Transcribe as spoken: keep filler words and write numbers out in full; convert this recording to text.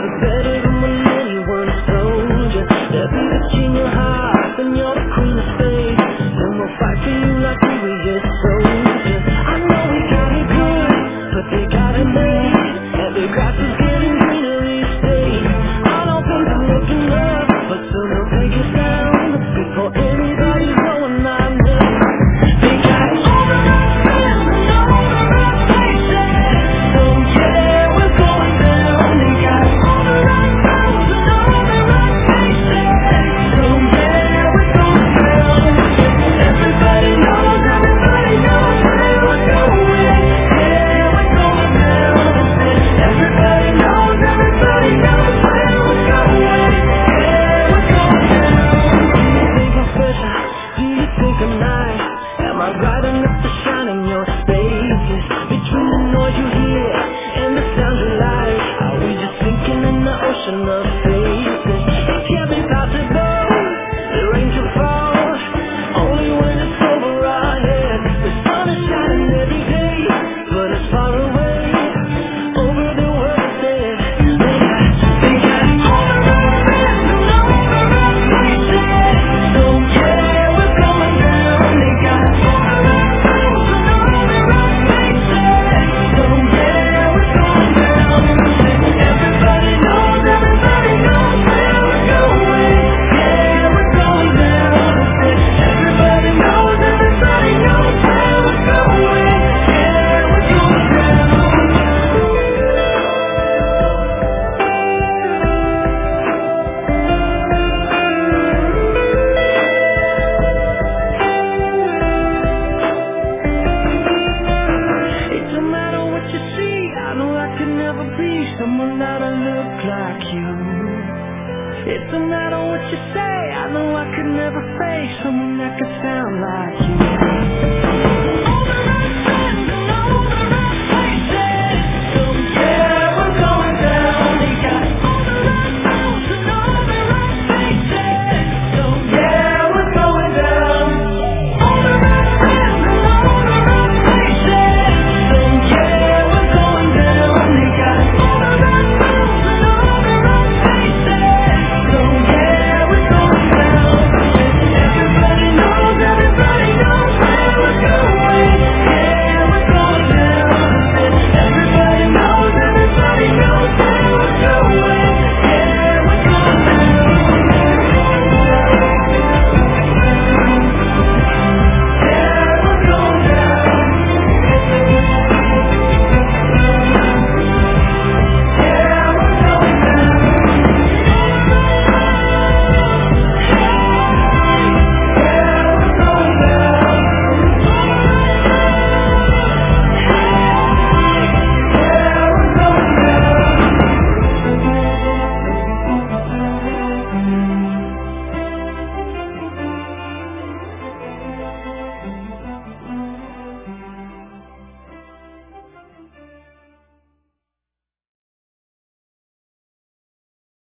got it better than when anyone told you. There'll be the king of hearts and you're the queen of spades, and we'll fight for you like we were your soldiers. I know we got it good, but they got it made, and the grass is getting greener each day. I don't think I'm looking up, but soon they'll take us down before anybody's going our name. They got it all the right friends and all the right places, so yeah, we're going down. They got all the right roads and all the right faces, so yeah, we're going down. Everybody knows, everybody knows where we're going. Yeah, we're going down. Everybody knows, everybody knows where we're going. Yeah, we're going down. Do you think I'm special? Do you think I'm nice? Am I bright enough to shine in your spaces? Between the noise you hear and the sound you like, are we just sinking in the ocean of faces? It can't be possible, the rain can fall only when it's over our head. The sun is shining every day, but it's far away over the world dead. They got, they got all the right friends and all the right places, so yeah, we're going down. They got all the right roads and all the right faces, so yeah, we're going down. Everybody knows, everybody knows where we're going. Yeah, we're going down. Everybody knows, everybody knows where we're going. Yeah, we're going down. It don't matter what you see, I know I could never be someone that'll look like you. It don't matter what you say, I know I could never face someone that could sound like you. All the right friends and all the